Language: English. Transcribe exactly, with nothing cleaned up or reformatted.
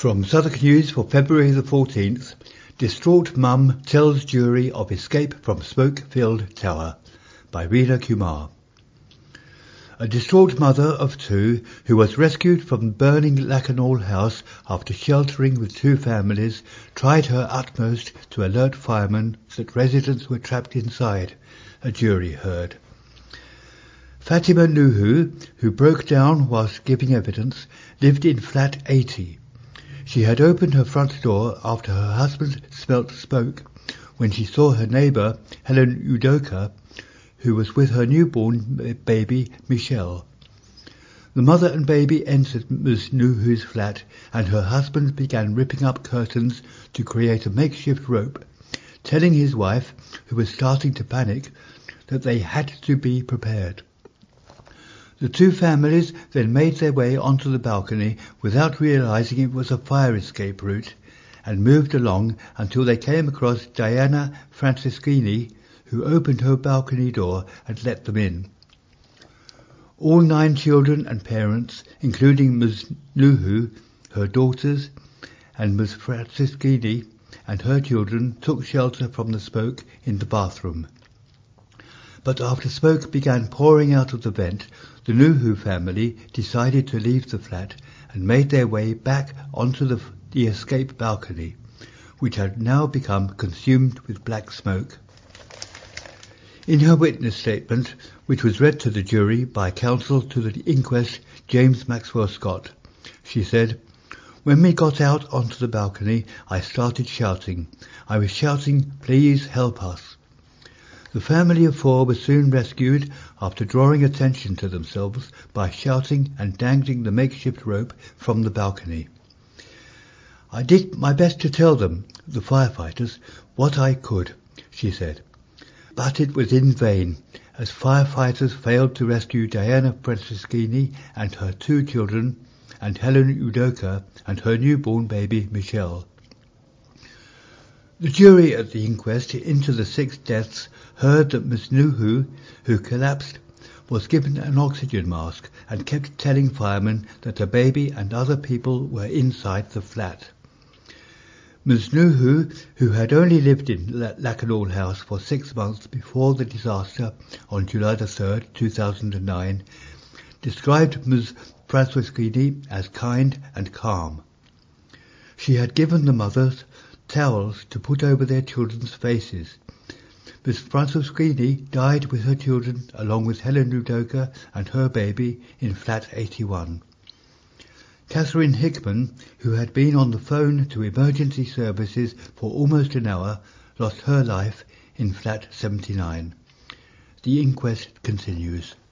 From Southwark News for February the fourteenth, Distraught Mum Tells Jury of Escape from Smoke-Filled Tower by Reena Kumar. A distraught mother of two who was rescued from burning Lakanal House after sheltering with two families tried her utmost to alert firemen that residents were trapped inside, a jury heard. Fatima Nuhu, who broke down whilst giving evidence, lived in flat eighty. She had opened her front door after her husband smelt smoke when she saw her neighbour, Helen Udoka, who was with her newborn baby, Michelle. The mother and baby entered Miss Nuhu's flat, and her husband began ripping up curtains to create a makeshift rope, telling his wife, who was starting to panic, that they had to be prepared. The two families then made their way onto the balcony without realizing it was a fire escape route, and moved along until they came across Diana Franceschini, who opened her balcony door and let them in. All nine children and parents, including Miss Nuhu, her daughters, and Miss Franceschini and her children, took shelter from the smoke in the bathroom. But after smoke began pouring out of the vent, the Nuhu family decided to leave the flat and made their way back onto the, the escape balcony, which had now become consumed with black smoke. In her witness statement, which was read to the jury by counsel to the inquest James Maxwell Scott, she said, "When we got out onto the balcony, I started shouting. I was shouting, 'Please help us.' The family of four was soon rescued after drawing attention to themselves by shouting and dangling the makeshift rope from the balcony. I did my best to tell them, the firefighters, what I could," she said. But it was in vain, as firefighters failed to rescue Diana Franceschini and her two children, and Helen Udoka and her newborn baby Michelle. The jury at the inquest into the six deaths heard that Miss Nuhu, who collapsed, was given an oxygen mask and kept telling firemen that the baby and other people were inside the flat. Miss Nuhu, who had only lived in Lakanal House for six months before the disaster on July the third, two thousand nine, described Miss Franceschini as kind and calm. She had given the mothers towels to put over their children's faces. Miss Franceschini died with her children along with Helen Udoka and her baby in flat eighty-one. Catherine Hickman, who had been on the phone to emergency services for almost an hour, lost her life in flat seventy-nine. The inquest continues.